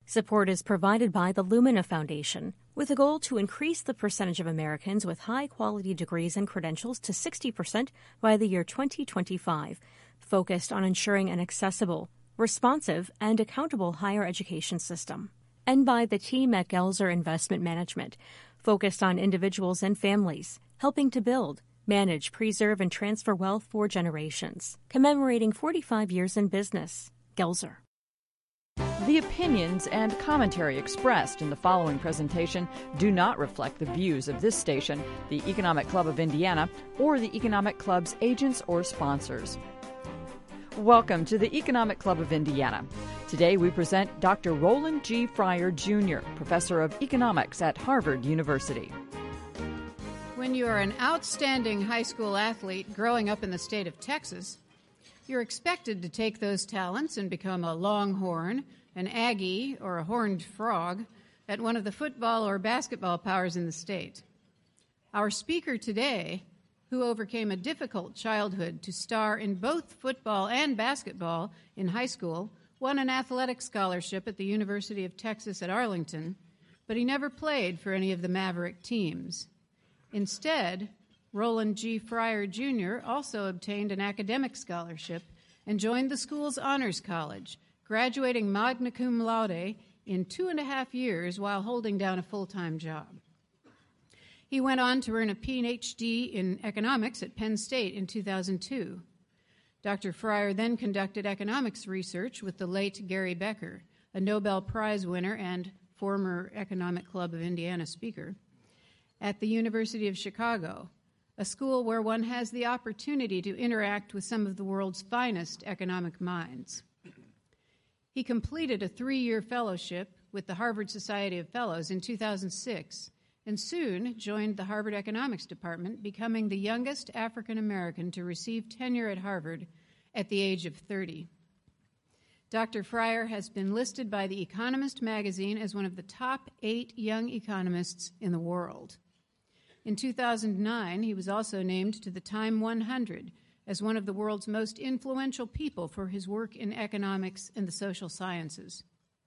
Support is provided by the Lumina Foundation, with a goal to increase the percentage of Americans with high-quality degrees and credentials to 60% by the year 2025, focused on ensuring an accessible, responsive, and accountable higher education system. And by the team at Gelzer Investment Management, focused on individuals and families, helping to build, manage, preserve, and transfer wealth for generations. Commemorating 45 years in business. Gelzer. The opinions and commentary expressed in the following presentation do not reflect the views of this station, the Economic Club of Indiana, or the Economic Club's agents or sponsors. Welcome to the Economic Club of Indiana. Today we present Dr. Roland G. Fryer, Jr., Professor of Economics at Harvard University. When you are an outstanding high school athlete growing up in the state of Texas, you're expected to take those talents and become a Longhorn, an Aggie, or a Horned Frog at one of the football or basketball powers in the state. Our speaker today, who overcame a difficult childhood to star in both football and basketball in high school, won an athletic scholarship at the University of Texas at Arlington, but he never played for any of the Maverick teams. Instead, Roland G. Fryer, Jr. also obtained an academic scholarship and joined the school's honors college, graduating magna cum laude in 2.5 years while holding down a full-time job. He went on to earn a Ph.D. in economics at Penn State in 2002. Dr. Fryer then conducted economics research with the late Gary Becker, a Nobel Prize winner and former Economic Club of Indiana speaker, at the University of Chicago, a school where one has the opportunity to interact with some of the world's finest economic minds. He completed a 3-year fellowship with the Harvard Society of Fellows in 2006 and soon joined the Harvard Economics Department, becoming the youngest African American to receive tenure at Harvard at the age of 30. Dr. Fryer has been listed by The Economist magazine as one of the top 8 young economists in the world. In 2009, he was also named to the Time 100 as one of the world's most influential people for his work in economics and the social sciences.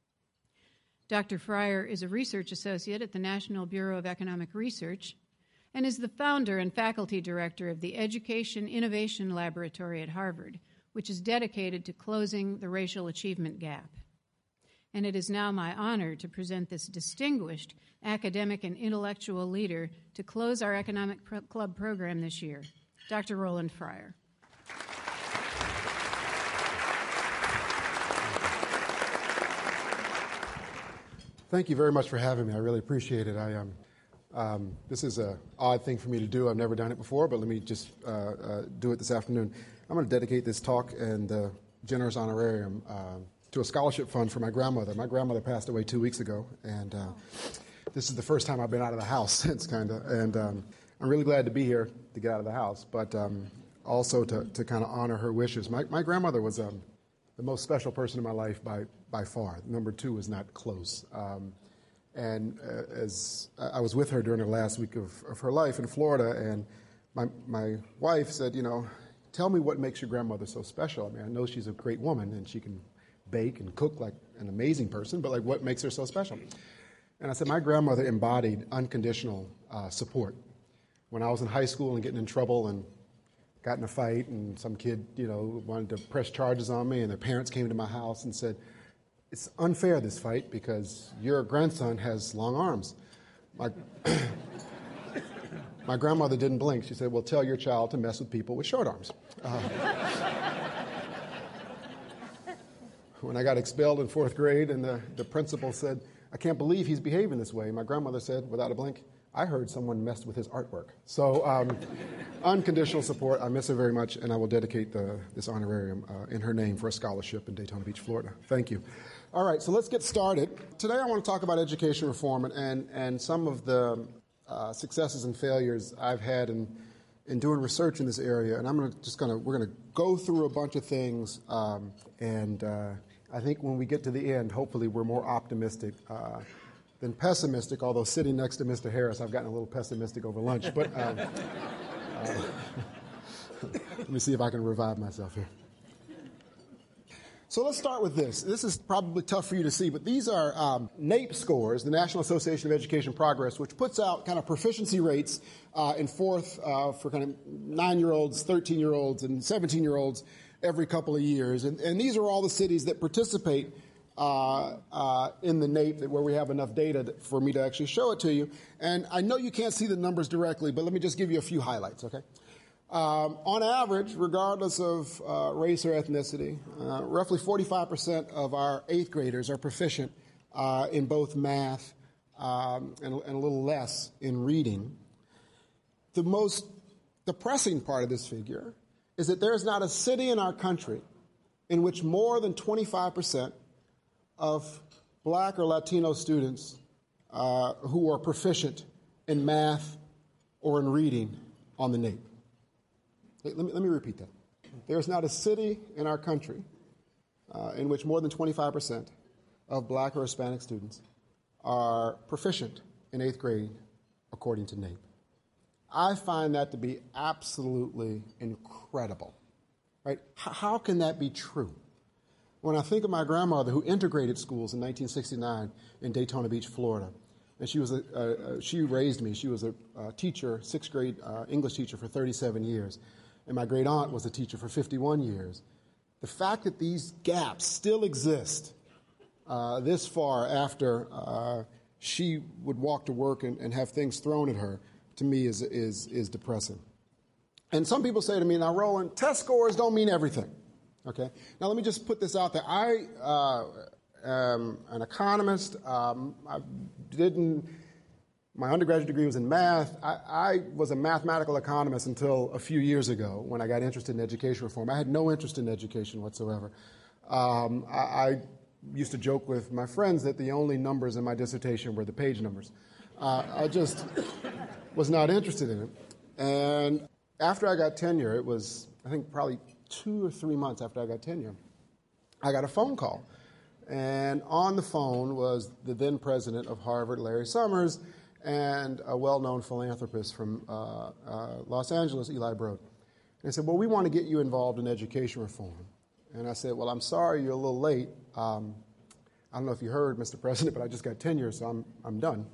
Dr. Fryer is a research associate at the National Bureau of Economic Research and is the founder and faculty director of the Education Innovation Laboratory at Harvard, which is dedicated to closing the racial achievement gap. And it is now my honor to present this distinguished academic and intellectual leader to close our Economic Club program this year, Dr. Roland Fryer. Thank you very much for having me. I really appreciate it. This is an odd thing for me to do. I've never done it before, but let me just do it this afternoon. I'm going to dedicate this talk and the generous honorarium to a scholarship fund for my grandmother. My grandmother passed away 2 weeks ago, and this is the first time I've been out of the house since, and I'm really glad to be here to get out of the house, but also to kind of honor her wishes. My grandmother was the most special person in my life by far. Number 2 is not close. And as I was with her during the last week of her life in Florida, and my wife said, tell me what makes your grandmother so special. I mean, I know she's a great woman, and she can bake and cook like an amazing person, but what makes her so special? And I said, my grandmother embodied unconditional support. When I was in high school and getting in trouble and got in a fight, and some kid, wanted to press charges on me, and their parents came to my house and said, it's unfair, this fight, because your grandson has long arms. My grandmother didn't blink. She said, well, tell your child to mess with people with short arms. When I got expelled in 4th grade and the principal said, I can't believe he's behaving this way, my grandmother said, without a blink, I heard someone messed with his artwork. So unconditional support. I miss her very much, and I will dedicate this honorarium in her name for a scholarship in Daytona Beach, Florida. Thank you. All right, so let's get started. Today I want to talk about education reform and some of the successes and failures I've had in doing research in this area. And we're going to go through a bunch of things, and I think when we get to the end, hopefully we're more optimistic than pessimistic, although sitting next to Mr. Harris, I've gotten a little pessimistic over lunch. But let me see if I can revive myself here. So let's start with this. This is probably tough for you to see, but these are NAEP scores, the National Association of Education Progress, which puts out kind of proficiency rates in fourth for kind of 9-year-olds, 13-year-olds, and 17-year-olds every couple of years. And these are all the cities that participate in the NAEP, where we have enough data for me to actually show it to you. And I know you can't see the numbers directly, but let me just give you a few highlights, okay? On average, regardless of race or ethnicity, roughly 45% of our 8th graders are proficient in both math and a little less in reading. The most depressing part of this figure is that there is not a city in our country in which more than 25% of Black or Latino students who are proficient in math or in reading on the NAEP. Let me repeat that. There is not a city in our country in which more than 25% of Black or Hispanic students are proficient in 8th grade, according to NAEP. I find that to be absolutely incredible. Right? How can that be true? When I think of my grandmother, who integrated schools in 1969 in Daytona Beach, Florida, and she raised me. She was a teacher, 6th grade English teacher for 37 years. And my great aunt was a teacher for 51 years. The fact that these gaps still exist this far after she would walk to work and have things thrown at her, to me is depressing. And some people say to me, now, Roland, test scores don't mean everything. Okay? Now, let me just put this out there. I am an economist. My undergraduate degree was in math. I was a mathematical economist until a few years ago when I got interested in education reform. I had no interest in education whatsoever. I used to joke with my friends that the only numbers in my dissertation were the page numbers. I just was not interested in it. And after I got tenure, it was, I think, probably 2 or 3 months after I got tenure, I got a phone call. And on the phone was the then president of Harvard, Larry Summers, and a well-known philanthropist from Los Angeles, Eli Broad. And they said, well, we want to get you involved in education reform. And I said, well, I'm sorry, you're a little late. I don't know if you heard, Mr. President, but I just got tenure, so I'm done.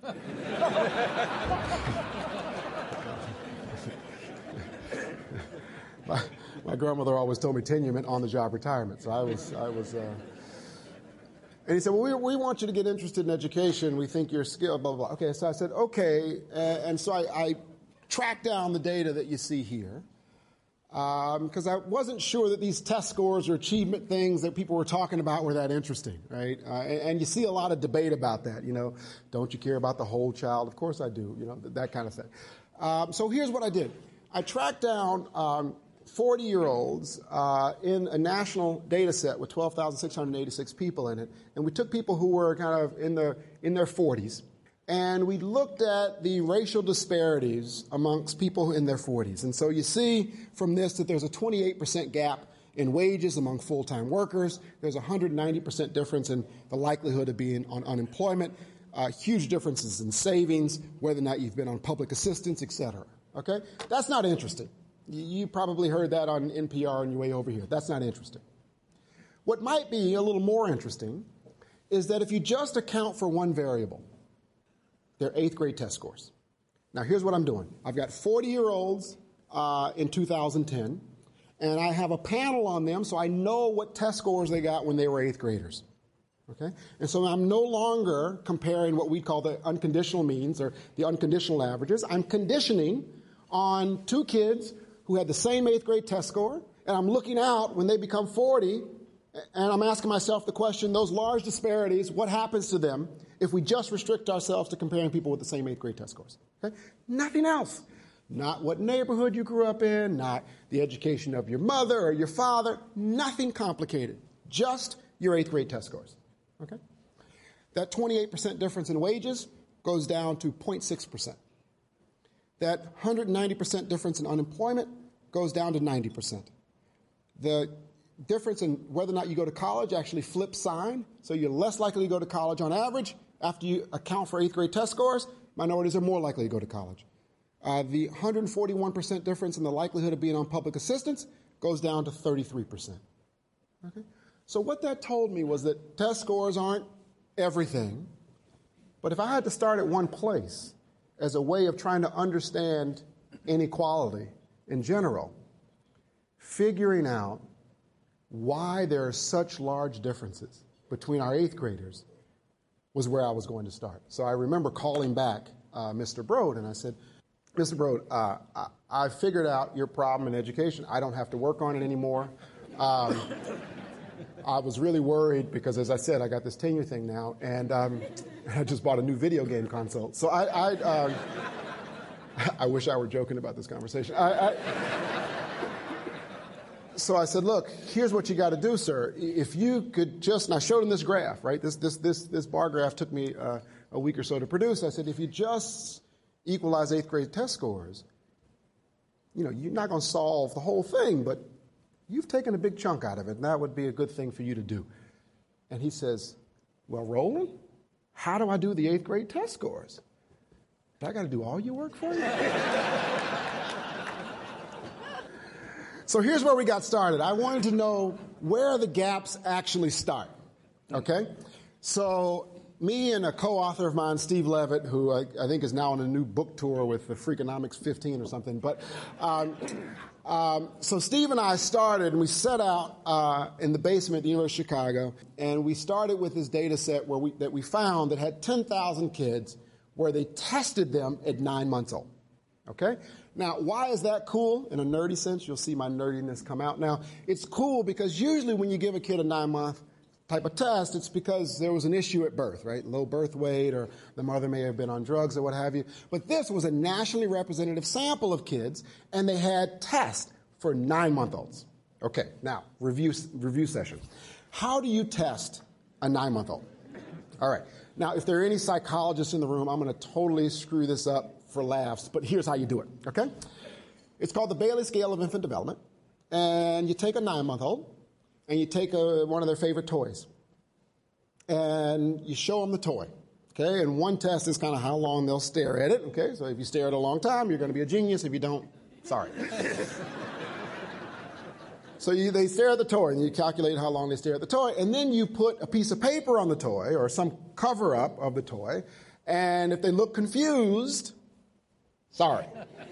My grandmother always told me tenure meant on-the-job retirement, so I was. And he said, well, we want you to get interested in education. We think you're skilled, blah, blah, blah. Okay, so I said, okay. And so I tracked down the data that you see here because I wasn't sure that these test scores or achievement things that people were talking about were that interesting, right? And you see a lot of debate about that, you know. Don't you care about the whole child? Of course I do, you know, that kind of thing. So here's what I did. I tracked down 40-year-olds in a national data set with 12,686 people in it. And we took people who were kind of in their 40s, and we looked at the racial disparities amongst people in their 40s. And so you see from this that there's a 28% gap in wages among full-time workers. There's a 190% difference in the likelihood of being on unemployment, huge differences in savings, whether or not you've been on public assistance, et cetera. Okay? That's not interesting. You probably heard that on NPR on your way over here. That's not interesting. What might be a little more interesting is that if you just account for one variable, their 8th grade test scores. Now, here's what I'm doing. I've got 40-year-olds in 2010, and I have a panel on them so I know what test scores they got when they were 8th graders. Okay? And so I'm no longer comparing what we call the unconditional means or the unconditional averages. I'm conditioning on 2 kids who had the same 8th grade test score, and I'm looking out when they become 40, and I'm asking myself the question, those large disparities, what happens to them if we just restrict ourselves to comparing people with the same 8th grade test scores? Okay? Nothing else. Not what neighborhood you grew up in, not the education of your mother or your father, nothing complicated. Just your 8th grade test scores. Okay? That 28% difference in wages goes down to 0.6%. That 190% difference in unemployment goes down to 90%. The difference in whether or not you go to college actually flips sign, so you're less likely to go to college on average after you account for 8th grade test scores. Minorities are more likely to go to college. The 141% difference in the likelihood of being on public assistance goes down to 33%. Okay? So what that told me was that test scores aren't everything, but if I had to start at one place as a way of trying to understand inequality in general, figuring out why there are such large differences between our 8th graders was where I was going to start. So I remember calling back Mr. Broad, and I said, Mr. Broad, I figured out your problem in education. I don't have to work on it anymore. I was really worried because, as I said, I got this tenure thing now, and I just bought a new video game console. So I wish I were joking about this conversation. So I said, look, here's what you got to do, sir. If you could just, and I showed him this graph, right? This bar graph took me a week or so to produce. I said, if you just equalize 8th grade test scores, you're not going to solve the whole thing, but you've taken a big chunk out of it, and that would be a good thing for you to do. And he says, well, Roland, how do I do the 8th grade test scores? Do I got to do all your work for you? So here's where we got started. I wanted to know where the gaps actually start, okay? So me and a co-author of mine, Steve Levitt, who I think is now on a new book tour with the Freakonomics 15 or something, but so Steve and I started, and we set out in the basement at the University of Chicago, and we started with this data set that we found that had 10,000 kids where they tested them at 9 months old, okay? Now, why is that cool? In a nerdy sense, you'll see my nerdiness come out. Now, it's cool because usually when you give a kid a 9-month type of test, it's because there was an issue at birth, right? Low birth weight, or the mother may have been on drugs or what have you. But this was a nationally representative sample of kids, and they had tests for 9-month-olds. Okay, now, review session. How do you test a 9-month-old? All right. Now, if there are any psychologists in the room, I'm going to totally screw this up for laughs, but here's how you do it, okay? It's called the Bayley Scale of Infant Development, and you take a 9-month-old, and you take one of their favorite toys, and you show them the toy, okay? And one test is kind of how long they'll stare at it, okay? So if you stare at it a long time, you're going to be a genius. If you don't, sorry. So they stare at the toy, and you calculate how long they stare at the toy, and then you put a piece of paper on the toy, or some cover-up of the toy, and if they look confused, sorry.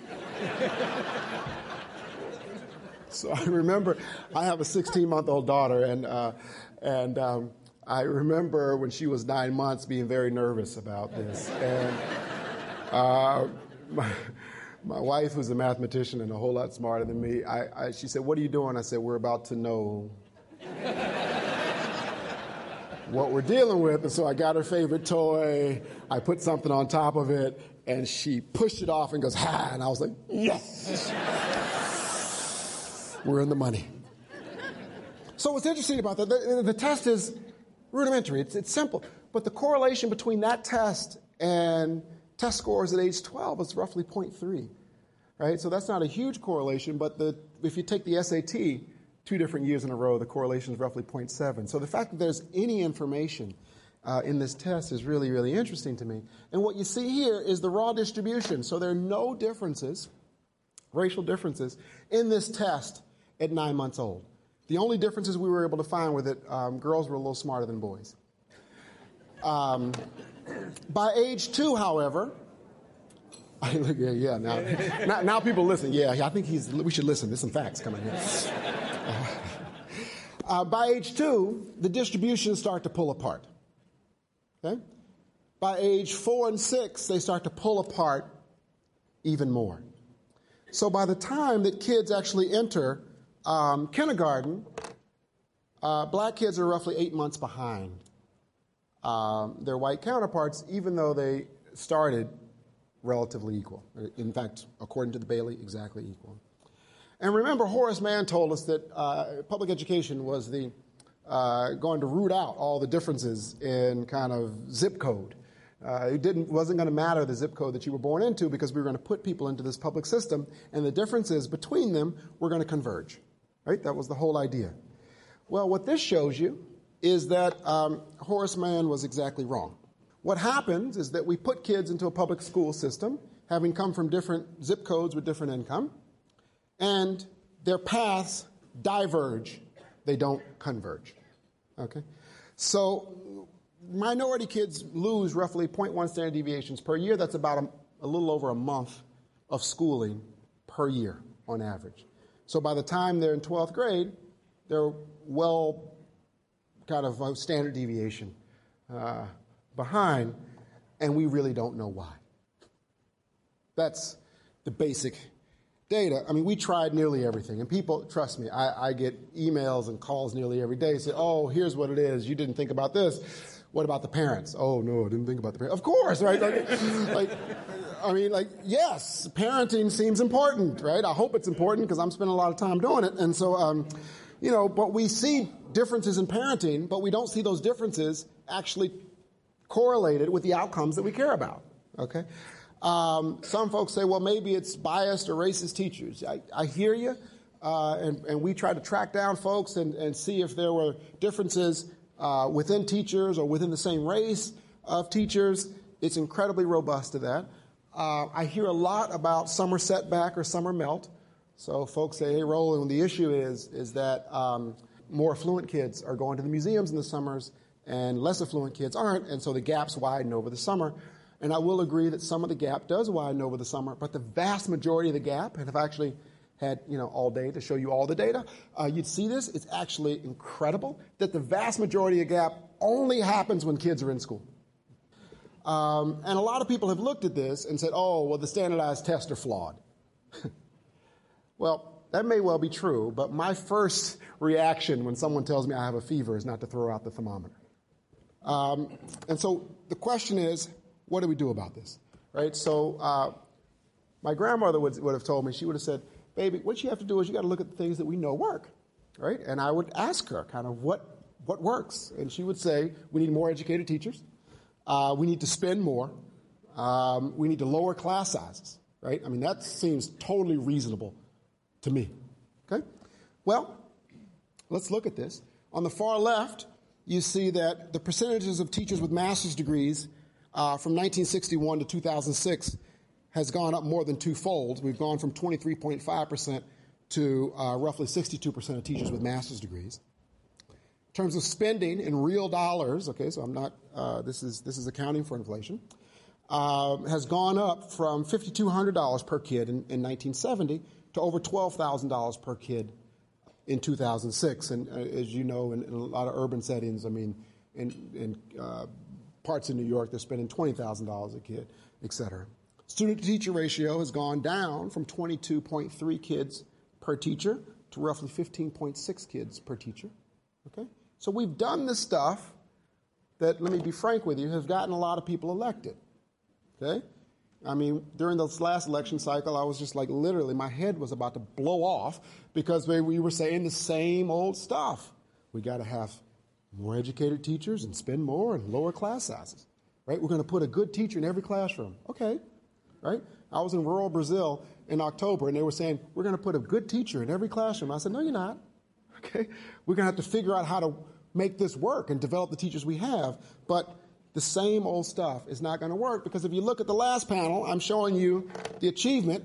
So I remember, I have a 16-month-old daughter, and I remember when she was 9 months being very nervous about this. And my wife, who's a mathematician and a whole lot smarter than me, she said, what are you doing? I said, we're about to know what we're dealing with. And so I got her favorite toy, I put something on top of it, and she pushed it off and goes, ha, and I was like, yes, we're in the money. So what's interesting about that, the test is rudimentary, it's simple, but the correlation between that test and test scores at age 12 is roughly 0.3, right? So that's not a huge correlation, but if you take the SAT 2 different years in a row, the correlation is roughly 0.7. So the fact that there's any information in this test is really, really interesting to me. And what you see here is the raw distribution. So there are no differences, racial differences, in this test at 9 months old. The only differences we were able to find were that girls were a little smarter than boys. By age 2, however, now people listen. Yeah, I think we should listen. There's some facts coming here. By age 2, the distributions start to pull apart. Okay? By age 4 and 6, they start to pull apart even more. So by the time that kids actually enter kindergarten, black kids are roughly 8 months behind their white counterparts, even though they started relatively equal. In fact, according to the Bayley, exactly equal. And remember, Horace Mann told us that public education was going to root out all the differences in kind of zip code. It wasn't going to matter the zip code that you were born into, because we were going to put people into this public system, and the differences between them were going to converge. Right? That was the whole idea. Well, what this shows you is that Horace Mann was exactly wrong. What happens is that we put kids into a public school system, having come from different zip codes with different income, and their paths diverge. They don't converge. Okay? So minority kids lose roughly 0.1 standard deviations per year. That's about a little over a month of schooling per year on average. So by the time they're in 12th grade, they're well kind of a standard deviation behind, and we really don't know why. That's the basic data. I mean, we tried nearly everything, and people, trust me, I get emails and calls nearly every day say, oh, here's what it is. You didn't think about this. What about the parents? Oh, no, I didn't think about the parents. Of course, right? Yes, parenting seems important, right? I hope it's important because I'm spending a lot of time doing it. And so, but we see differences in parenting, but we don't see those differences actually correlated with the outcomes that we care about, okay? Some folks say, well, maybe it's biased or racist teachers. I hear you, and we try to track down folks and see if there were differences within teachers or within the same race of teachers. It's incredibly robust to that. I hear a lot about summer setback or summer melt. So folks say, hey, Roland, the issue is that more affluent kids are going to the museums in the summers and less affluent kids aren't, and so the gaps widen over the summer. And I will agree that some of the gap does widen over the summer, but the vast majority of the gap, and if I actually had all day to show you all the data, you'd see this. It's actually incredible that the vast majority of the gap only happens when kids are in school. And a lot of people have looked at this and said, oh, well, the standardized tests are flawed. Well, that may well be true, but my first reaction when someone tells me I have a fever is not to throw out the thermometer. And so the question is, what do we do about this, right? So my grandmother would have told me, she would have said, baby, what you have to do is you got to look at the things that we know work, right? And I would ask her kind of what works. And she would say, we need more educated teachers. We need to spend more. We need to lower class sizes, right? I mean, that seems totally reasonable to me, okay? Well, let's look at this. On the far left, you see that the percentages of teachers with master's degrees from 1961 to 2006 has gone up more than twofold. We've gone from 23.5% to roughly 62% of teachers with master's degrees. In terms of spending in real dollars, okay, so I'm not, this is accounting for inflation, has gone up from $5,200 per kid in 1970 to over $12,000 per kid in 2006. And as you know, in a lot of urban settings, I mean, in parts of New York, they're spending $20,000 a kid, et cetera. Student-to-teacher ratio has gone down from 22.3 kids per teacher to roughly 15.6 kids per teacher, okay? So we've done this stuff that, let me be frank with you, has gotten a lot of people elected, okay? I mean, during this last election cycle, I was just like, literally, my head was about to blow off because we were saying the same old stuff. We got to have more educated teachers and spend more and lower class sizes, right? We're going to put a good teacher in every classroom. Okay, right? I was in rural Brazil in October, and they were saying, we're going to put a good teacher in every classroom. I said, no, you're not. Okay? We're going to have to figure out how to make this work and develop the teachers we have. But the same old stuff is not going to work because if you look at the last panel, I'm showing you the achievement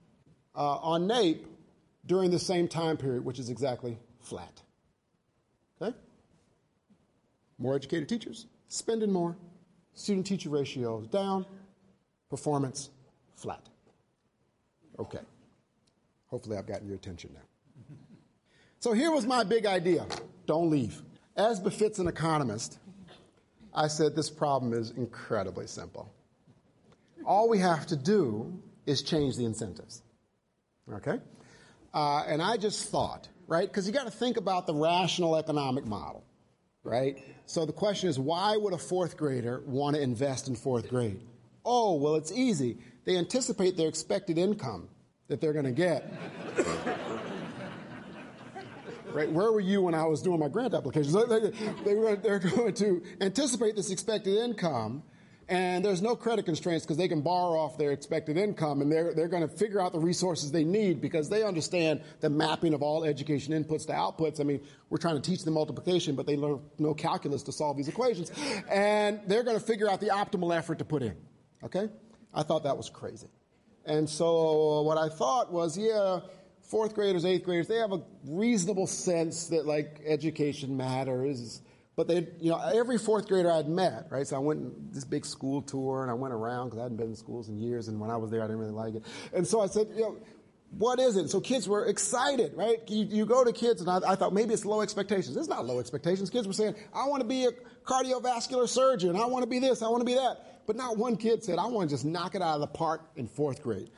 on NAEP during the same time period, which is exactly flat. Okay? More educated teachers, spending more, student-teacher ratio is down, performance flat. Okay. Hopefully I've gotten your attention now. So here was my big idea. Don't leave. As befits an economist, I said this problem is incredibly simple. All we have to do is change the incentives. Okay? And I just thought, right, because you got to think about the rational economic model, right? So the question is, why would a fourth grader want to invest in fourth grade? Oh, well, it's easy. They anticipate their expected income that they're going to get. Right? Where were you when I was doing my grant applications? They're going to anticipate this expected income, and there's no credit constraints because they can borrow off their expected income, and they're going to figure out the resources they need because they understand the mapping of all education inputs to outputs. I mean, we're trying to teach them multiplication, but they learn no calculus to solve these equations, and they're going to figure out the optimal effort to put in. Okay? I thought that was crazy. And so what I thought was, yeah, fourth graders, eighth graders, they have a reasonable sense that, like, education matters. But they, every fourth grader I'd met, right? So I went on this big school tour, and I went around because I hadn't been in schools in years, and when I was there, I didn't really like it. And so I said, what is it? So kids were excited, right? You go to kids, and I thought maybe it's low expectations. It's not low expectations. Kids were saying, I want to be a cardiovascular surgeon. I want to be this. I want to be that. But not one kid said, I want to just knock it out of the park in fourth grade.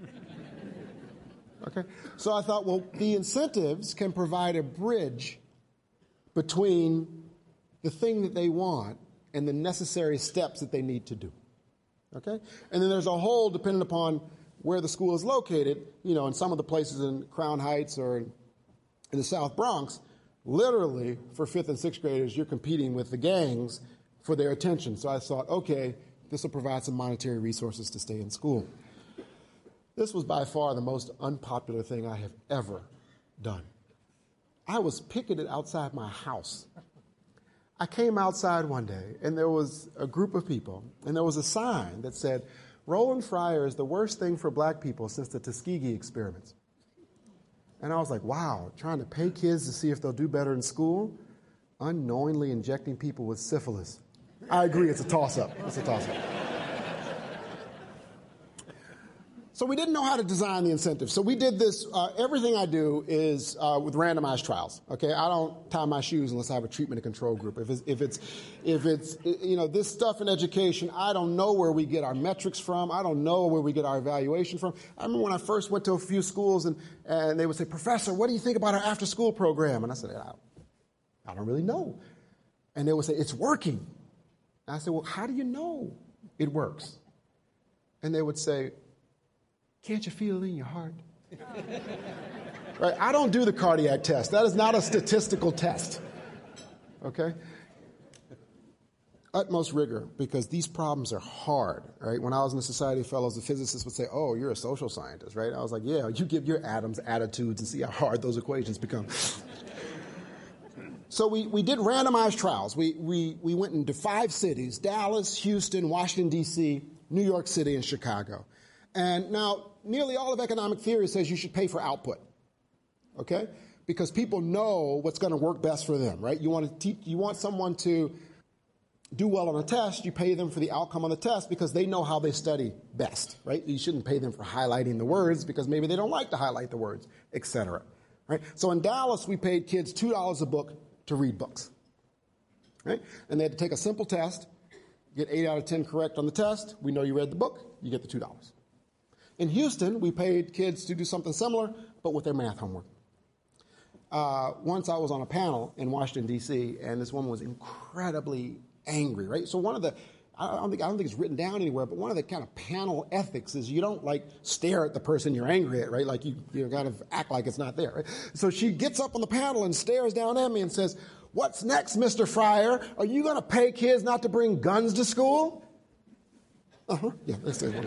Okay? So I thought, well, the incentives can provide a bridge between the thing that they want and the necessary steps that they need to do. Okay? And then there's a whole, depending upon where the school is located, in some of the places in Crown Heights or in the South Bronx, literally for 5th and 6th graders, you're competing with the gangs for their attention. So I thought, okay, this will provide some monetary resources to stay in school. This was by far the most unpopular thing I have ever done. I was picketed outside my house. I came outside one day, and there was a group of people, and there was a sign that said, Roland Fryer is the worst thing for black people since the Tuskegee experiments. And I was like, wow, trying to pay kids to see if they'll do better in school, unknowingly injecting people with syphilis. I agree, it's a toss-up. It's a toss-up. So we didn't know how to design the incentive. So we did this. Everything I do is with randomized trials. Okay, I don't tie my shoes unless I have a treatment and control group. If it's this stuff in education, I don't know where we get our metrics from. I don't know where we get our evaluation from. I remember when I first went to a few schools and they would say, Professor, what do you think about our after-school program? And I said, I don't really know. And they would say, it's working. And I said, well, how do you know it works? And they would say, can't you feel it in your heart? Right? I don't do the cardiac test. That is not a statistical test. Okay? Utmost rigor, because these problems are hard, right? When I was in the Society of Fellows, the physicists would say, oh, you're a social scientist, right? I was like, yeah, you give your atoms attitudes and see how hard those equations become. So we did randomized trials. We went into 5 cities, Dallas, Houston, Washington, D.C., New York City, and Chicago. And now, nearly all of economic theory says you should pay for output, okay? Because people know what's going to work best for them, right? You want someone to do well on a test, you pay them for the outcome on the test because they know how they study best, right? You shouldn't pay them for highlighting the words because maybe they don't like to highlight the words, et cetera, right? So in Dallas, we paid kids $2 a book to read books, right? And they had to take a simple test, get 8 out of 10 correct on the test. We know you read the book, you get the $2. In Houston, we paid kids to do something similar, but with their math homework. Once I was on a panel in Washington, D.C., and this woman was incredibly angry, right? So I don't think it's written down anywhere, but one of the kind of panel ethics is you don't, stare at the person you're angry at, right? Like, you kind of act like it's not there, right? So she gets up on the panel and stares down at me and says, what's next, Mr. Fryer? Are you going to pay kids not to bring guns to school? Uh-huh. Yeah, that's it.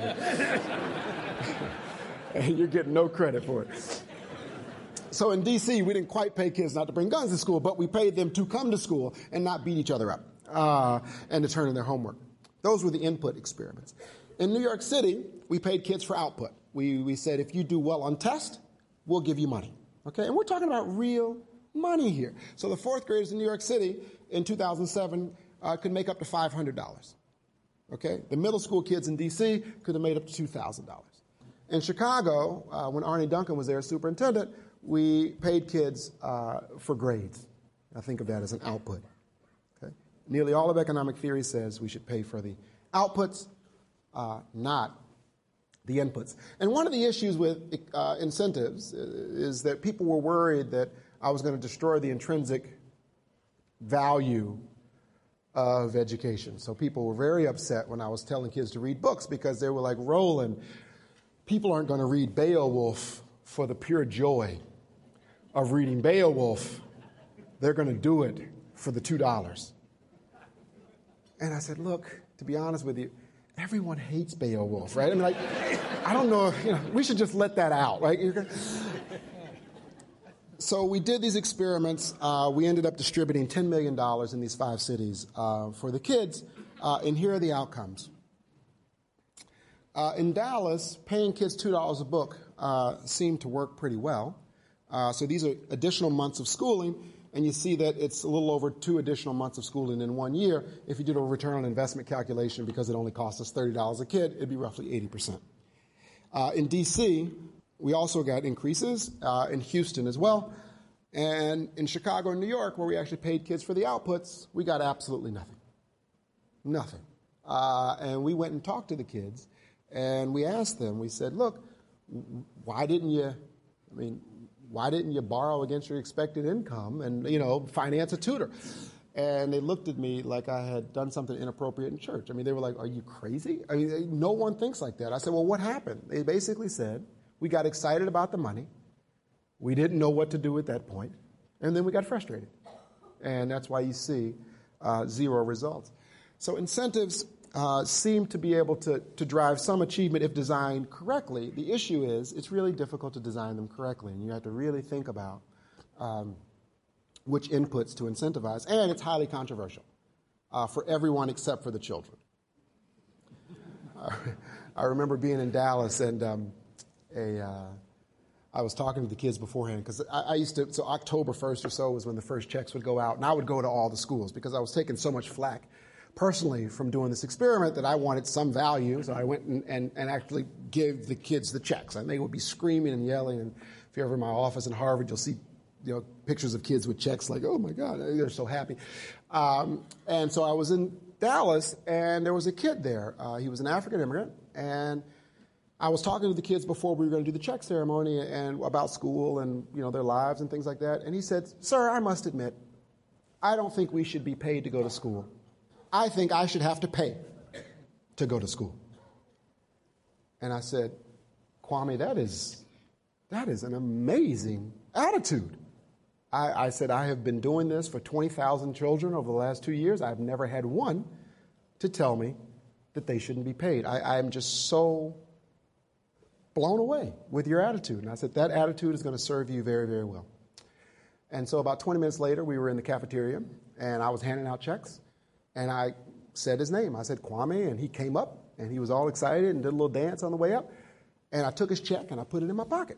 And you're getting no credit for it. So in D.C., we didn't quite pay kids not to bring guns to school, but we paid them to come to school and not beat each other up and to turn in their homework. Those were the input experiments. In New York City, we paid kids for output. We said, if you do well on test, we'll give you money. Okay? And we're talking about real money here. So the 4th graders in New York City in 2007 could make up to $500. Okay? The middle school kids in D.C. could have made up to $2,000. In Chicago, when Arnie Duncan was there, superintendent, we paid kids for grades. I think of that as an output. Okay? Nearly all of economic theory says we should pay for the outputs, not the inputs. And one of the issues with incentives is that people were worried that I was going to destroy the intrinsic value of education. So people were very upset when I was telling kids to read books because they were like, Roland, people aren't going to read Beowulf for the pure joy of reading Beowulf. They're going to do it for the $2. And I said, look, to be honest with you, everyone hates Beowulf, right? I mean, I don't know if, we should just let that out, right? So we did these experiments. We ended up distributing $10 million in these 5 cities for the kids, and here are the outcomes. In Dallas, paying kids $2 a book seemed to work pretty well. So these are additional months of schooling, and you see that it's a little over 2 additional months of schooling in 1 year. If you did a return on investment calculation, because it only costs us $30 a kid, it'd be roughly 80%. In D.C., we also got increases, in Houston as well. And in Chicago and New York, where we actually paid kids for the outputs, we got absolutely nothing. Nothing. And we went and talked to the kids, and we asked them, we said, look, why didn't you borrow against your expected income and, finance a tutor? And they looked at me like I had done something inappropriate in church. They were like, are you crazy? No one thinks like that. I said, well, what happened? They basically said, we got excited about the money. We didn't know what to do at that point. And then we got frustrated. And that's why you see 0 results. So incentives seem to be able to drive some achievement if designed correctly. The issue is it's really difficult to design them correctly. And you have to really think about which inputs to incentivize. And it's highly controversial for everyone except for the children. I remember being in Dallas, and I was talking to the kids beforehand, because I used to, so October 1st or so was when the first checks would go out, and I would go to all the schools because I was taking so much flack personally from doing this experiment that I wanted some value, so I went and actually gave the kids the checks, and they would be screaming and yelling. And if you're ever in my office in Harvard, you'll see pictures of kids with checks like, oh my God, they're so happy. And so I was in Dallas, and there was a kid there. He was an African immigrant, and I was talking to the kids before we were going to do the check ceremony and about school and their lives and things like that. And he said, sir, I must admit, I don't think we should be paid to go to school. I think I should have to pay to go to school. And I said, Kwame, that is an amazing attitude. I said, I have been doing this for 20,000 children over the last 2 years. I've never had one to tell me that they shouldn't be paid. I'm just so blown away with your attitude. And I said, that attitude is going to serve you very, very well. And so about 20 minutes later, we were in the cafeteria, and I was handing out checks, and I said his name. I said, Kwame, and he came up, and he was all excited and did a little dance on the way up, and I took his check, and I put it in my pocket.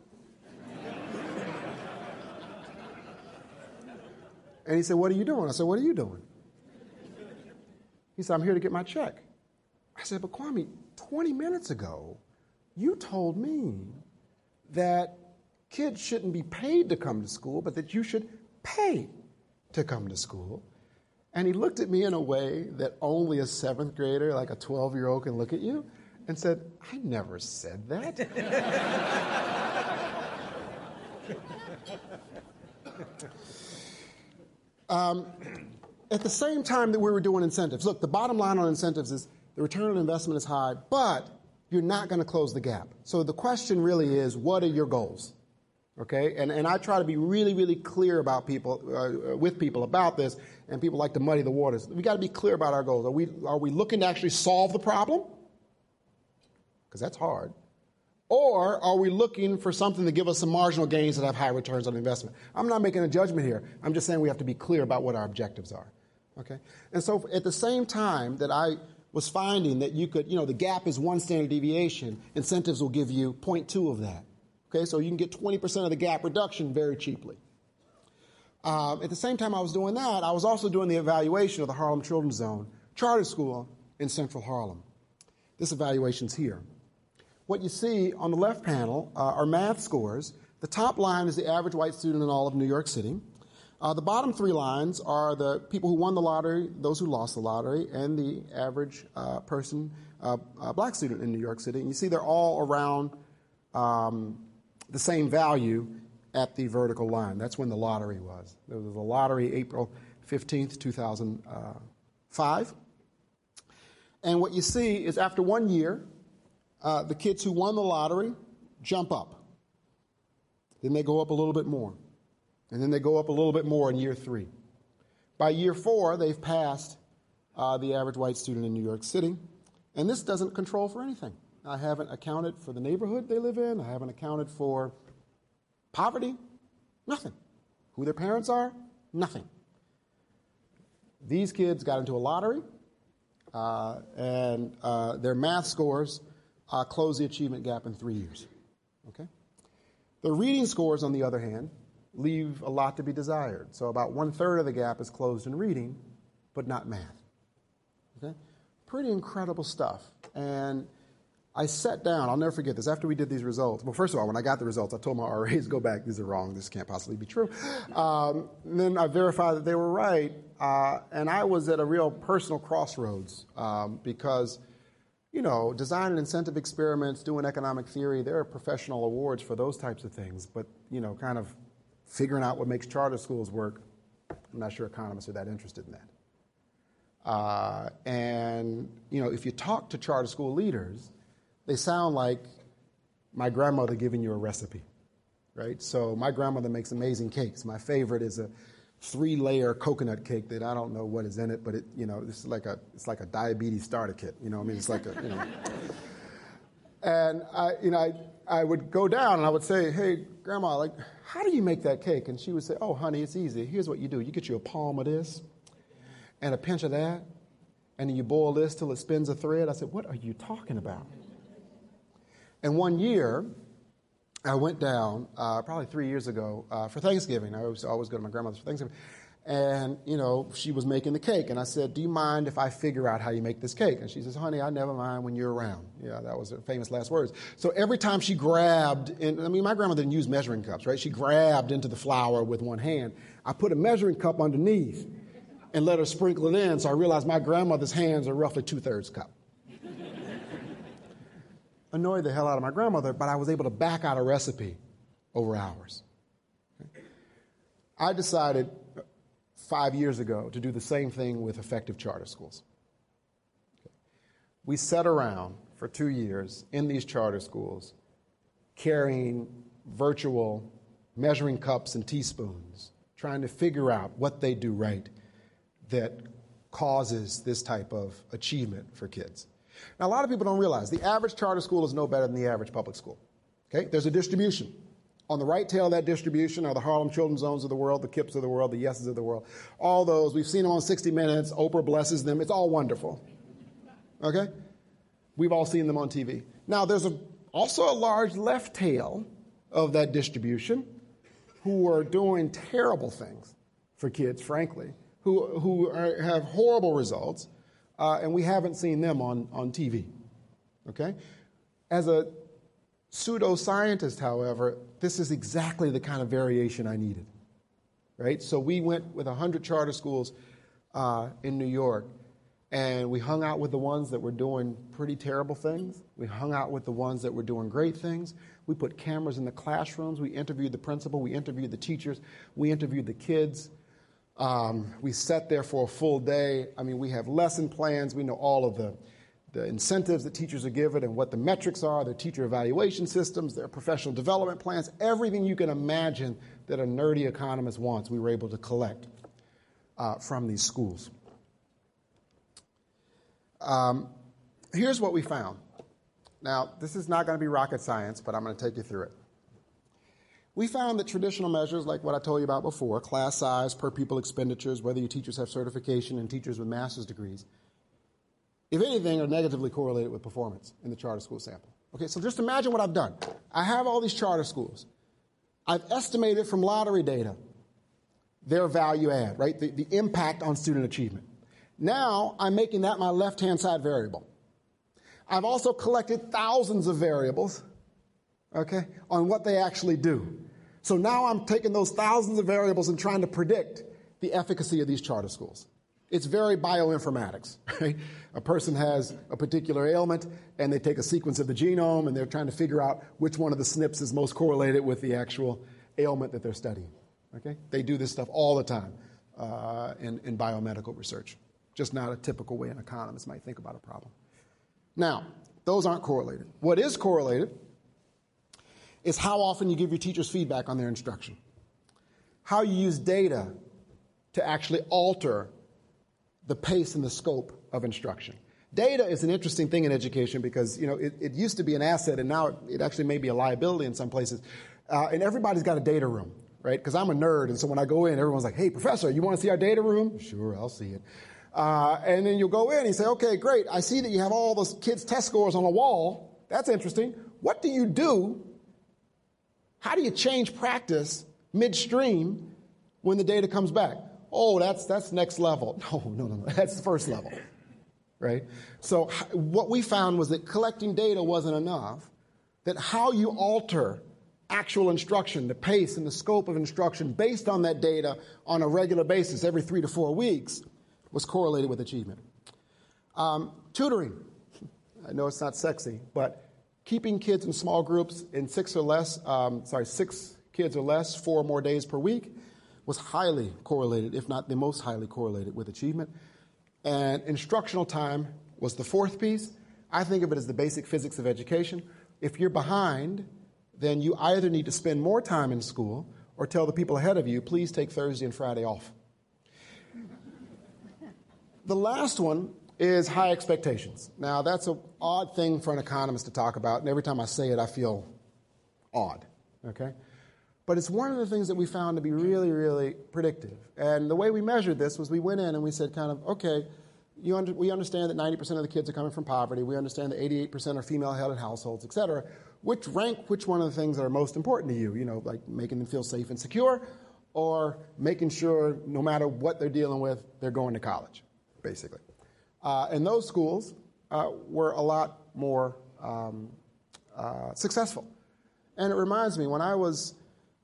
And he said, what are you doing? I said, what are you doing? He said, I'm here to get my check. I said, but Kwame, 20 minutes ago, you told me that kids shouldn't be paid to come to school, but that you should pay to come to school. And he looked at me in a way that only a 7th grader, like a 12-year-old, can look at you and said, I never said that. At the same time that we were doing incentives, look, the bottom line on incentives is the return on investment is high, but you're not going to close the gap. So the question really is, what are your goals? Okay, and I try to be really, really clear about with people about this, and people like to muddy the waters. We got to be clear about our goals. Are we looking to actually solve the problem? Because that's hard. Or are we looking for something to give us some marginal gains that have high returns on investment? I'm not making a judgment here. I'm just saying we have to be clear about what our objectives are. Okay, and so at the same time that I was finding that you could, the gap is 1 standard deviation, incentives will give you 0.2 of that. Okay, so you can get 20% of the gap reduction very cheaply. At the same time I was doing that, I was also doing the evaluation of the Harlem Children's Zone charter school in Central Harlem. This evaluation's here. What you see on the left panel are math scores. The top line is the average white student in all of New York City. The bottom 3 lines are the people who won the lottery, those who lost the lottery, and the average black student in New York City. And you see they're all around the same value at the vertical line. That's when the lottery was. There was a lottery April 15th, 2005. And what you see is after 1 year, the kids who won the lottery jump up. Then they go up a little bit more. And then they go up a little bit more in year 3. By year 4, they've passed the average white student in New York City. And this doesn't control for anything. I haven't accounted for the neighborhood they live in. I haven't accounted for poverty. Nothing. Who their parents are? Nothing. These kids got into a lottery, and their math scores closed the achievement gap in 3 years. Okay? The reading scores, on the other hand, leave a lot to be desired. So about 1/3 of the gap is closed in reading, but not math. Okay? Pretty incredible stuff. And I sat down, I'll never forget this, after we did these results. Well, first of all, when I got the results, I told my RAs, go back, these are wrong, this can't possibly be true. Then I verified that they were right, and I was at a real personal crossroads because, design and incentive experiments, doing economic theory, there are professional awards for those types of things, but, kind of figuring out what makes charter schools work, I'm not sure economists are that interested in that. If you talk to charter school leaders, they sound like my grandmother giving you a recipe, right? So my grandmother makes amazing cakes. My favorite is a 3-layer coconut cake that I don't know what is in it, but it's like a diabetes starter kit. It's like And I would go down and I would say, hey, Grandma, how do you make that cake? And she would say, oh, honey, it's easy. Here's what you do. You get you a palm of this and a pinch of that, and then you boil this till it spins a thread. I said, what are you talking about? And one year, I went down, probably 3 years ago, for Thanksgiving. I always go to my grandmother's for Thanksgiving. And, she was making the cake. And I said, do you mind if I figure out how you make this cake? And she says, honey, I never mind when you're around. Yeah, that was her famous last words. So every time she grabbed, my grandmother didn't use measuring cups, right? She grabbed into the flour with one hand. I put a measuring cup underneath and let her sprinkle it in. So I realized my grandmother's hands are roughly 2/3 cup. Annoyed the hell out of my grandmother, but I was able to back out a recipe over hours. Okay. I decided 5 years ago to do the same thing with effective charter schools. Okay. We sat around for 2 years in these charter schools carrying virtual measuring cups and teaspoons, trying to figure out what they do right that causes this type of achievement for kids. Now, a lot of people don't realize the average charter school is no better than the average public school. Okay? There's a distribution. On the right tail of that distribution are the Harlem Children's Zones of the world, the KIPPs of the world, the Yeses of the world. All those, we've seen them on 60 Minutes. Oprah blesses them. It's all wonderful. Okay? We've all seen them on TV. Now, there's also a large left tail of that distribution who are doing terrible things for kids, frankly, who have horrible results. And we haven't seen them on TV, okay? As a pseudoscientist, however, this is exactly the kind of variation I needed, right? So we went with 100 charter schools in New York, and we hung out with the ones that were doing pretty terrible things. We hung out with the ones that were doing great things. We put cameras in the classrooms. We interviewed the principal. We interviewed the teachers. We interviewed the kids. We sat there for a full day. We have lesson plans. We know all of the incentives that teachers are given and what the metrics are, their teacher evaluation systems, their professional development plans, everything you can imagine that a nerdy economist wants, we were able to collect from these schools. Here's what we found. Now, this is not going to be rocket science, but I'm going to take you through it. We found that traditional measures, like what I told you about before, class size, per pupil expenditures, whether your teachers have certification and teachers with master's degrees, if anything, are negatively correlated with performance in the charter school sample. Okay, so just imagine what I've done. I have all these charter schools. I've estimated from lottery data their value add, right, the impact on student achievement. Now I'm making that my left-hand side variable. I've also collected thousands of variables, okay, on what they actually do. So now I'm taking those thousands of variables and trying to predict the efficacy of these charter schools. It's very bioinformatics, right? A person has a particular ailment, and they take a sequence of the genome, and they're trying to figure out which one of the SNPs is most correlated with the actual ailment that they're studying, okay? They do this stuff all the time in biomedical research, just not a typical way an economist might think about a problem. Now, those aren't correlated. What is correlated is how often you give your teachers feedback on their instruction, how you use data to actually alter the pace and the scope of instruction. Data is an interesting thing in education because, it used to be an asset, and now it actually may be a liability in some places. And everybody's got a data room, right? Because I'm a nerd, and so when I go in, everyone's like, hey, professor, you want to see our data room? Sure, I'll see it. And then you'll go in and you say, okay, great. I see that you have all those kids' test scores on a wall. That's interesting. What do you do? How do you change practice midstream when the data comes back. Oh, that's next level. No. That's the first level, right? So what we found was that collecting data wasn't enough, that how you alter actual instruction, the pace and the scope of instruction based on that data on a regular basis every 3 to 4 weeks was correlated with achievement. Tutoring. I know it's not sexy, but keeping kids in small groups in 6 kids or less, 4 or more days per week was highly correlated, if not the most highly correlated with achievement. And instructional time was the fourth piece. I think of it as the basic physics of education. If you're behind, then you either need to spend more time in school or tell the people ahead of you, please take Thursday and Friday off. The last one is high expectations. Now, that's an odd thing for an economist to talk about, and every time I say it, I feel odd, okay? But it's one of the things that we found to be really, really predictive. And the way we measured this was we went in and we said kind of, okay, we understand that 90% of the kids are coming from poverty. We understand that 88% are female-headed households, et cetera. Which one of the things that are most important to you? You know, like making them feel safe and secure, or making sure no matter what they're dealing with, they're going to college, basically. And those schools were a lot more successful. And it reminds me, when I was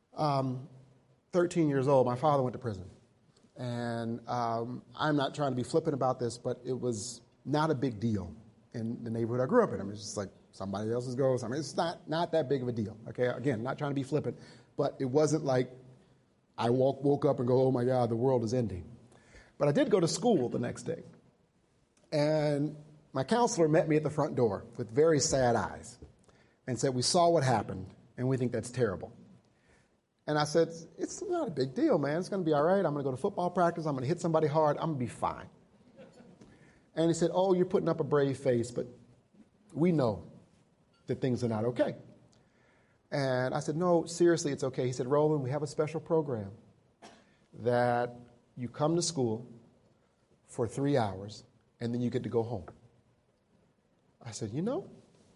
13 years old, my father went to prison. And I'm not trying to be flippant about this, but it was not a big deal in the neighborhood I grew up in. I mean, it's just like somebody else's goes. I mean, it's not that big of a deal. Okay, again, not trying to be flippant, but it wasn't like I woke up and go, oh my God, the world is ending. But I did go to school the next day. And my counselor met me at the front door with very sad eyes and said, we saw what happened, and we think that's terrible. And I said, it's not a big deal, man. It's going to be all right. I'm going to go to football practice. I'm going to hit somebody hard. I'm going to be fine. And he said, oh, you're putting up a brave face, but we know that things are not okay. And I said, no, seriously, it's okay. He said, Roland, we have a special program that you come to school for 3 hours, and then you get to go home. I said, you know,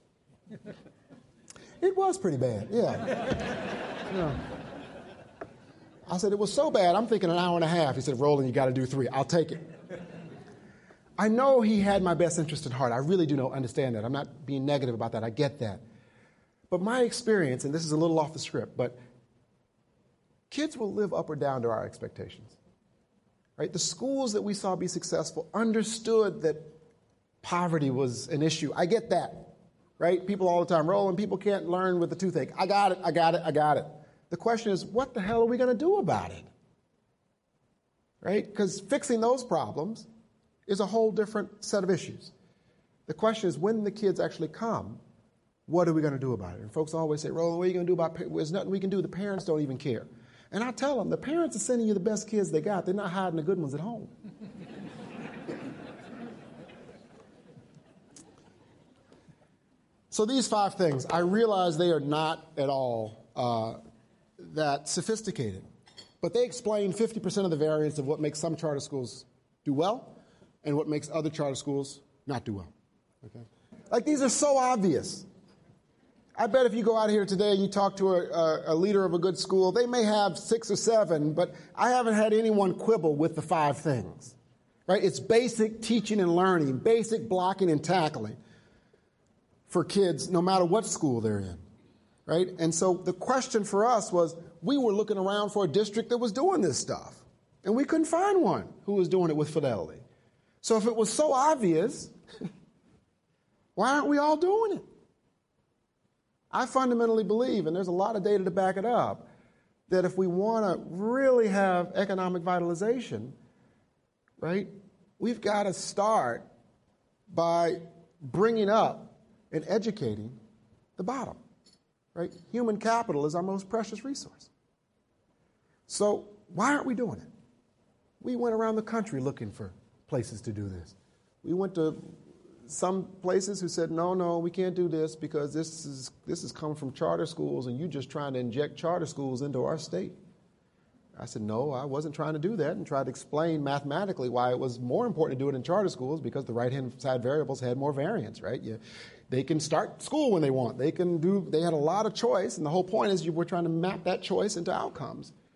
it was pretty bad, yeah. I said, it was so bad, I'm thinking an hour and a half. He said, Roland, you got to do 3. I'll take it. I know he had my best interest at heart. I really do understand that. I'm not being negative about that. I get that. But my experience, and this is a little off the script, but kids will live up or down to our expectations. Right? The schools that we saw be successful understood that poverty was an issue. I get that. Right? People all the time, Roland, people can't learn with the toothache. I got it. The question is, what the hell are we going to do about it? Right? Because fixing those problems is a whole different set of issues. The question is, when the kids actually come, what are we going to do about it? And folks always say, Roland, what are you going to do about it? There's nothing we can do. The parents don't even care. And I tell them, the parents are sending you the best kids they got. They're not hiding the good ones at home. So these 5 things, I realize they are not at all that sophisticated. But they explain 50% of the variance of what makes some charter schools do well and what makes other charter schools not do well. Okay? Like, these are so obvious. I bet if you go out here today and you talk to a leader of a good school, they may have 6 or 7, but I haven't had anyone quibble with the 5 things. Right? It's basic teaching and learning, basic blocking and tackling for kids no matter what school they're in. Right? And so the question for us was, we were looking around for a district that was doing this stuff, and we couldn't find one who was doing it with fidelity. So if it was so obvious, why aren't we all doing it? I fundamentally believe, and there's a lot of data to back it up, that if we want to really have economic vitalization, right, we've got to start by bringing up and educating the bottom. Right? Human capital is our most precious resource. So why aren't we doing it? We went around the country looking for places to do this. We went to some places who said, no, we can't do this because this is coming from charter schools and you're just trying to inject charter schools into our state. I said, no, I wasn't trying to do that, and tried to explain mathematically why it was more important to do it in charter schools, because the right-hand side variables had more variance, right? They can start school when they want. They had a lot of choice, and the whole point is we're trying to map that choice into outcomes.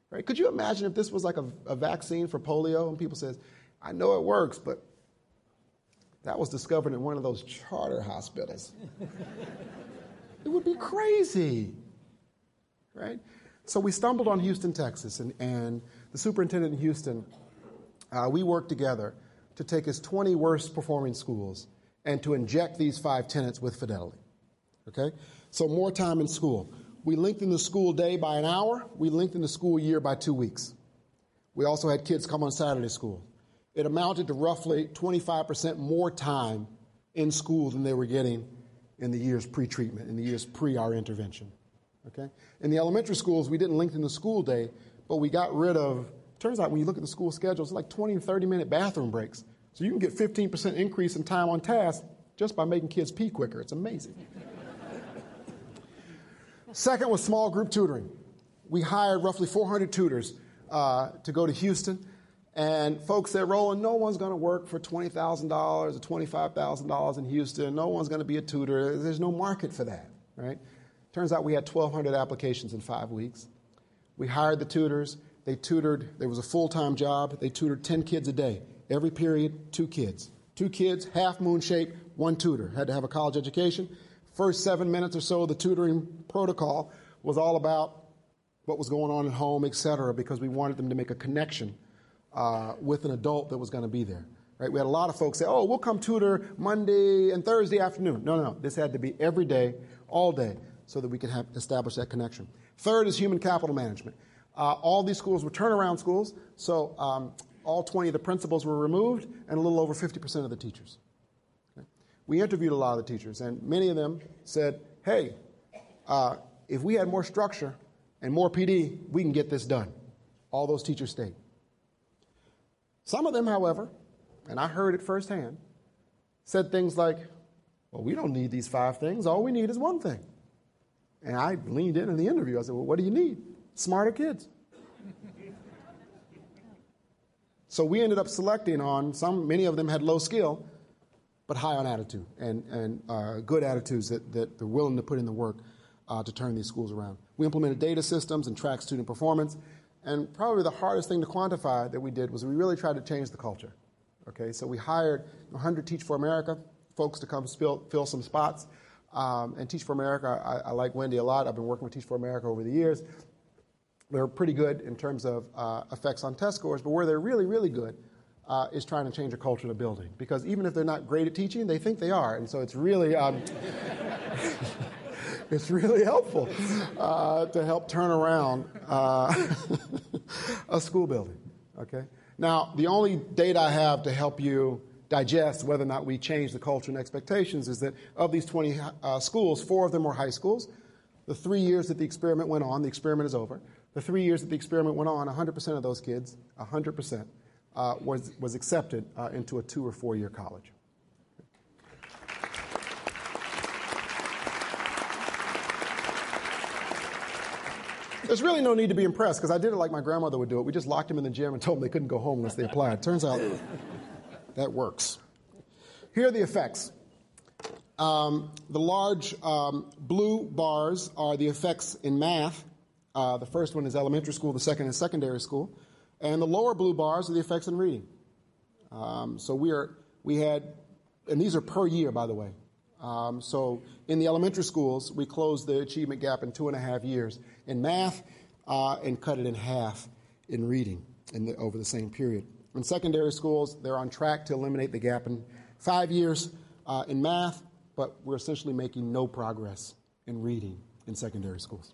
Right? Could you imagine if this was like a vaccine for polio and people says, I know it works, but that was discovered in one of those charter hospitals. It would be crazy, right? So we stumbled on Houston, Texas, and the superintendent in Houston, we worked together to take his 20 worst performing schools and to inject these 5 tenets with fidelity, okay? So more time in school. We lengthened the school day by an hour. We lengthened the school year by 2 weeks. We also had kids come on Saturday school. It amounted to roughly 25% more time in school than they were getting in the years pre-treatment, in the years pre our intervention. Okay? In the elementary schools, we didn't lengthen the school day, but we got rid of, turns out when you look at the school schedules, it's like 20 and 30-minute bathroom breaks. So you can get 15% increase in time on task just by making kids pee quicker. It's amazing. Second was small group tutoring. We hired roughly 400 tutors to go to Houston. And folks said, Roland, no one's going to work for $20,000 or $25,000 in Houston. No one's going to be a tutor. There's no market for that, right? Turns out we had 1,200 applications in 5 weeks. We hired the tutors. They tutored. There was a full-time job. They tutored 10 kids a day. Every period, 2 kids. 2 kids, half moon shape, 1 tutor. Had to have a college education. First 7 minutes or so of the tutoring protocol was all about what was going on at home, et cetera, because we wanted them to make a connection with an adult that was going to be there. Right? We had a lot of folks say, oh, we'll come tutor Monday and Thursday afternoon. No. This had to be every day, all day, so that we could establish that connection. Third is human capital management. All these schools were turnaround schools, so all 20 of the principals were removed and a little over 50% of the teachers. Okay? We interviewed a lot of the teachers, and many of them said, hey, if we had more structure and more PD, we can get this done. All those teachers stayed. Some of them, however, and I heard it firsthand, said things like, well, we don't need these 5 things. All we need is 1 thing. And I leaned in the interview. I said, well, what do you need? Smarter kids. So we ended up selecting on many of them had low skill, but high on attitude and good attitudes that they're willing to put in the work to turn these schools around. We implemented data systems and tracked student performance. And probably the hardest thing to quantify that we did was we really tried to change the culture. Okay, so we hired 100 Teach for America folks to come fill some spots. And Teach for America, I like Wendy a lot. I've been working with Teach for America over the years. They're pretty good in terms of effects on test scores, but where they're really, really good is trying to change a culture in a building. Because even if they're not great at teaching, they think they are. And so it's really... It's really helpful to help turn around a school building, okay? Now, the only data I have to help you digest whether or not we change the culture and expectations is that of these 20 schools, 4 of them were high schools. The 3 years that the experiment went on, the experiment is over. The 3 years that the experiment went on, 100% of those kids, 100%, was accepted into a 2 or 4 year college. There's really no need to be impressed, because I did it like my grandmother would do it. We just locked them in the gym and told them they couldn't go home unless they applied. Turns out that works. Here are the effects. The large blue bars are the effects in math. The first one is elementary school, the second is secondary school. And the lower blue bars are the effects in reading. So we had, and these are per year, by the way. So in the elementary schools, we closed the achievement gap in 2.5 years in math and cut it in half in reading over the same period. In secondary schools, they're on track to eliminate the gap in 5 years in math, but we're essentially making no progress in reading in secondary schools.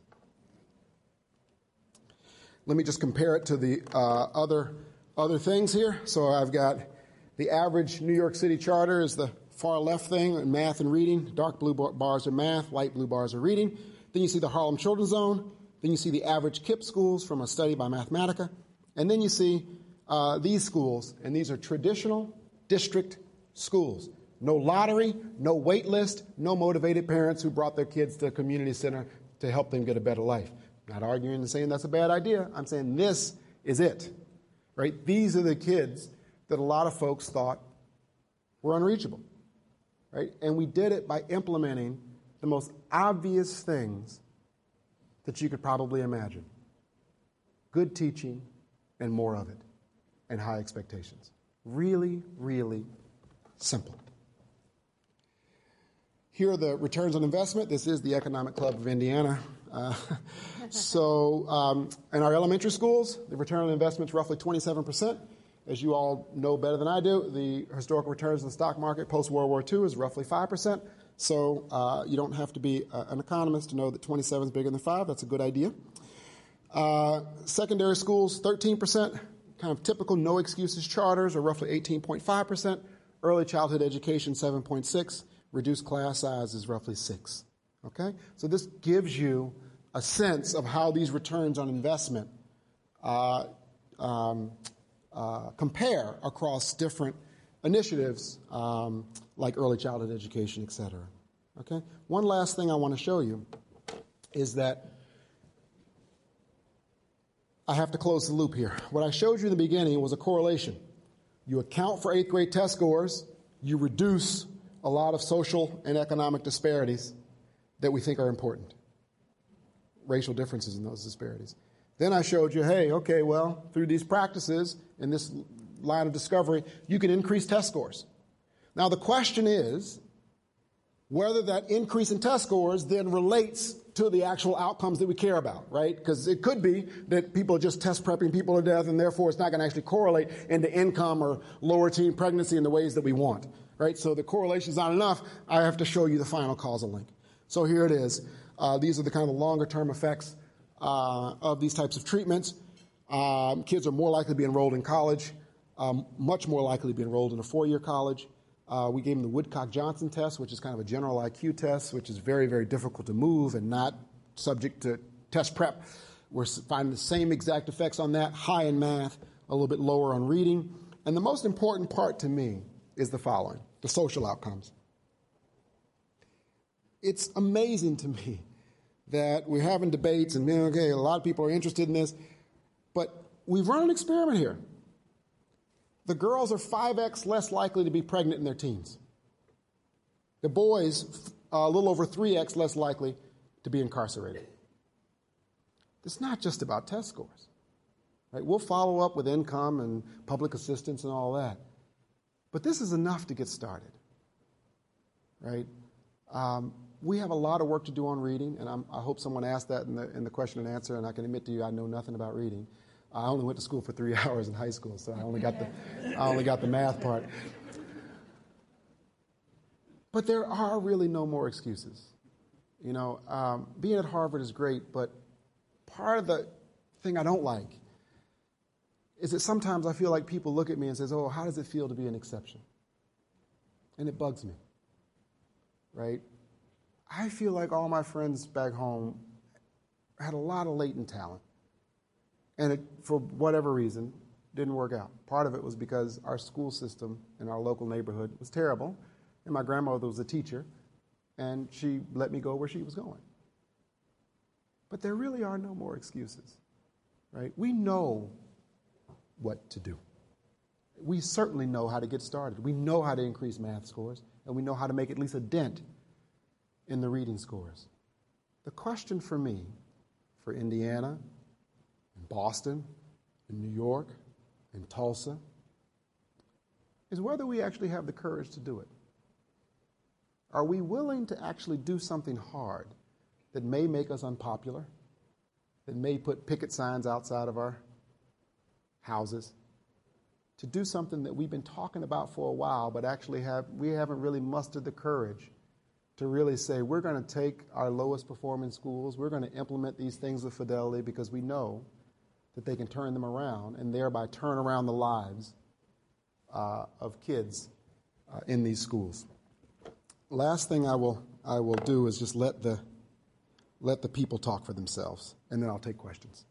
Let me just compare it to the other things here. So I've got the average New York City charter is the far left thing in math and reading. Dark blue bars are math, light blue bars are reading. Then you see the Harlem Children's Zone. Then you see the average KIPP schools from a study by Mathematica. And then you see these schools, and these are traditional district schools. No lottery, no wait list, no motivated parents who brought their kids to a community center to help them get a better life. Not arguing and saying that's a bad idea. I'm saying this is it, right? These are the kids that a lot of folks thought were unreachable, right? And we did it by implementing the most obvious things that you could probably imagine. good teaching, and more of it, and high expectations. Really, really simple. Here are the returns on investment. This is the Economic Club of Indiana. In our elementary schools, the return on investment is roughly 27%. As you all know better than I do, the historical returns in the stock market post-World War II is roughly 5%. So you don't have to be an economist to know that 27 is bigger than 5. That's a good idea. Secondary schools, 13%. Kind of typical no excuses charters are roughly 18.5%. Early childhood education, 7.6%. Reduced class size is roughly 6%. Okay? So this gives you a sense of how these returns on investment compare across different initiatives like early childhood education, et cetera. Okay? One last thing I want to show you is that I have to close the loop here. What I showed you in the beginning was a correlation. You account for 8th grade test scores, you reduce a lot of social and economic disparities that we think are important, racial differences in those disparities. Then I showed you, hey, okay, well, through these practices in this line of discovery, you can increase test scores. Now, the question is whether that increase in test scores then relates to the actual outcomes that we care about, right? Because it could be that people are just test prepping people to death, and therefore it's not going to actually correlate into income or lower teen pregnancy in the ways that we want, right? So the correlation is not enough. I have to show you the final causal link. So here it is. These are the kind of longer-term effects of these types of treatments. Kids are more likely to be enrolled in college, much more likely to be enrolled in a 4-year college. We gave them the Woodcock-Johnson test, which is kind of a general IQ test, which is very, very difficult to move and not subject to test prep. We're finding the same exact effects on that, high in math, a little bit lower on reading. And the most important part to me is the following, the social outcomes. It's amazing to me that we're having debates and, okay, a lot of people are interested in this, but we've run an experiment here. The girls are 5x less likely to be pregnant in their teens. The boys, a little over 3x less likely to be incarcerated. It's not just about test scores. Right? We'll follow up with income and public assistance and all that. But this is enough to get started. Right? We have a lot of work to do on reading, and I hope someone asked that in the question and answer, and I can admit to you I know nothing about reading. I only went to school for 3 hours in high school, so I only got the math part. But there are really no more excuses. You know, being at Harvard is great, but part of the thing I don't like is that sometimes I feel like people look at me and says, "Oh, how does it feel to be an exception?" And it bugs me. Right? I feel like all my friends back home had a lot of latent talent. And it, for whatever reason, didn't work out. Part of it was because our school system in our local neighborhood was terrible, and my grandmother was a teacher, and she let me go where she was going. But there really are no more excuses, right? We know what to do. We certainly know how to get started. We know how to increase math scores, and we know how to make at least a dent in the reading scores. The question for me, for Indiana, in Boston, in New York, in Tulsa, is whether we actually have the courage to do it. Are we willing to actually do something hard that may make us unpopular, that may put picket signs outside of our houses, to do something that we've been talking about for a while, but actually we haven't really mustered the courage to really say, we're going to take our lowest performing schools, we're going to implement these things with fidelity because we know that they can turn them around and thereby turn around the lives of kids in these schools. Last thing I will do is just let the people talk for themselves, and then I'll take questions.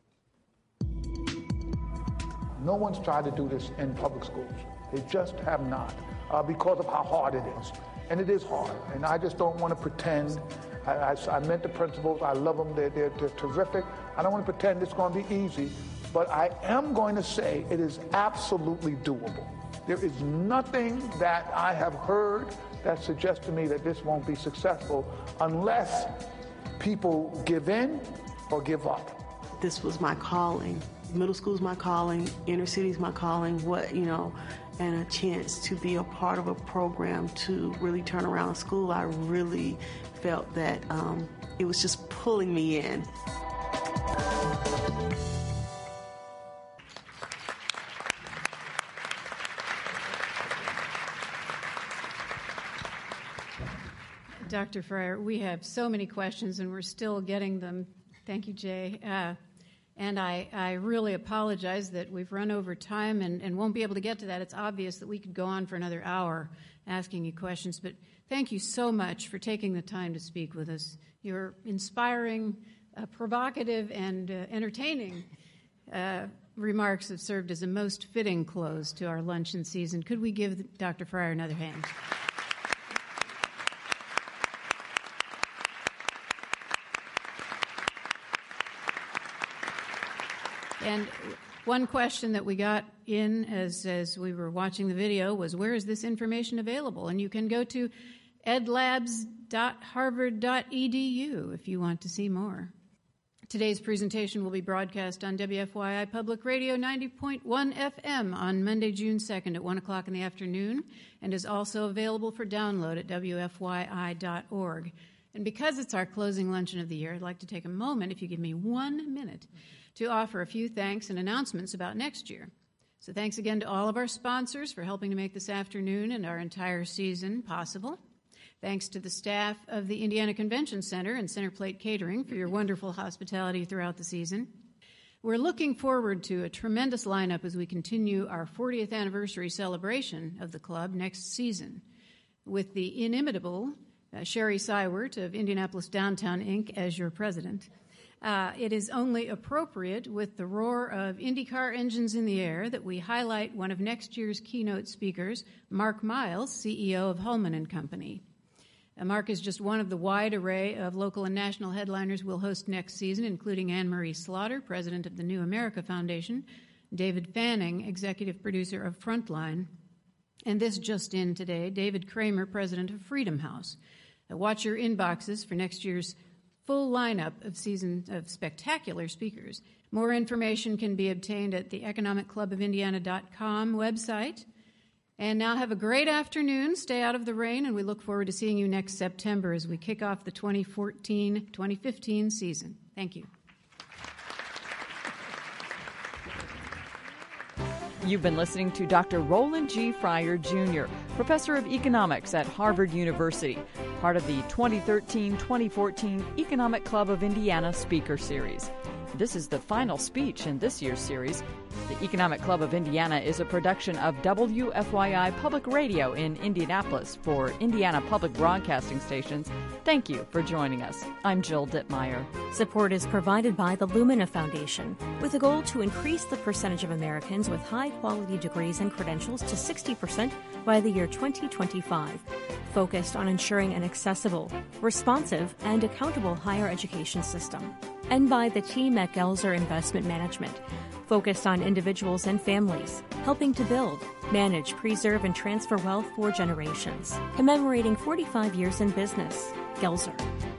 No one's tried to do this in public schools. They just have not, because of how hard it is. And it is hard, and I just don't want to pretend. I met the principals, I love them, they're terrific. I don't want to pretend it's going to be easy, but I am going to say it is absolutely doable. There is nothing that I have heard that suggests to me that this won't be successful unless people give in or give up. This was my calling, Middle school's my calling, inner city's my calling, and a chance to be a part of a program to really turn around a school. I really felt that it was just pulling me in. Dr. Fryer, we have so many questions and we're still getting them. Thank you, Jay. And I really apologize that we've run over time and won't be able to get to that. It's obvious that we could go on for another hour asking you questions, but thank you so much for taking the time to speak with us. Your inspiring, provocative, and entertaining remarks have served as a most fitting close to our luncheon season. Could we give Dr. Fryer another hand? And one question that we got in as we were watching the video was, where is this information available? And you can go to edlabs.harvard.edu if you want to see more. Today's presentation will be broadcast on WFYI Public Radio 90.1 FM on Monday, June 2nd at 1 o'clock in the afternoon, and is also available for download at WFYI.org. And because it's our closing luncheon of the year, I'd like to take a moment, if you give me 1 minute, to offer a few thanks and announcements about next year. So thanks again to all of our sponsors for helping to make this afternoon and our entire season possible. Thanks to the staff of the Indiana Convention Center and Center Plate Catering for your wonderful hospitality throughout the season. We're looking forward to a tremendous lineup as we continue our 40th anniversary celebration of the club next season with the inimitable Sherry Sywert of Indianapolis Downtown Inc. as your president. It is only appropriate, with the roar of IndyCar engines in the air, that we highlight one of next year's keynote speakers, Mark Miles, CEO of Hulman & Company. Mark is just one of the wide array of local and national headliners we'll host next season, including Anne-Marie Slaughter, president of the New America Foundation, David Fanning, executive producer of Frontline, and this just in today, David Kramer, president of Freedom House. Watch your inboxes for next year's full lineup of spectacular speakers. More information can be obtained at the economicclubofindiana.com website. And now have a great afternoon. Stay out of the rain, and we look forward to seeing you next September as we kick off the 2014-2015 season. Thank you. You've been listening to Dr. Roland G. Fryer, Jr., professor of economics at Harvard University, part of the 2013-2014 Economic Club of Indiana Speaker Series. This is the final speech in this year's series. The Economic Club of Indiana is a production of WFYI Public Radio in Indianapolis for Indiana Public Broadcasting Stations. Thank you for joining us. I'm Jill Dittmeyer. Support is provided by the Lumina Foundation, with a goal to increase the percentage of Americans with high-quality degrees and credentials to 60% by the year 2025, focused on ensuring an accessible, responsive, and accountable higher education system. And by the team at Gelzer Investment Management, focused on individuals and families, helping to build, manage, preserve, and transfer wealth for generations. Commemorating 45 years in business. Gelzer.